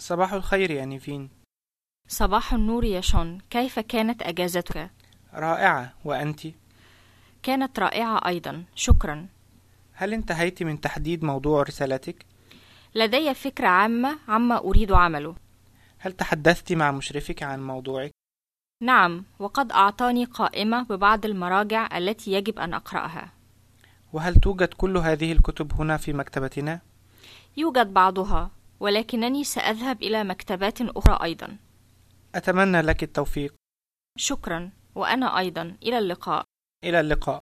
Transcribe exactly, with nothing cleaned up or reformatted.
صباح الخير يا نيفين. صباح النور يا شون، كيف كانت أجازتك؟ رائعة، وأنت؟ كانت رائعة أيضا، شكرا. هل انتهيت من تحديد موضوع رسالتك؟ لدي فكرة عامة عما أريد عمله. هل تحدثت مع مشرفك عن موضوعك؟ نعم، وقد أعطاني قائمة ببعض المراجع التي يجب أن أقرأها. وهل توجد كل هذه الكتب هنا في مكتبتنا؟ يوجد بعضها، ولكنني سأذهب إلى مكتبات أخرى أيضا. أتمنى لك التوفيق. شكرا، وأنا أيضا. إلى اللقاء. إلى اللقاء.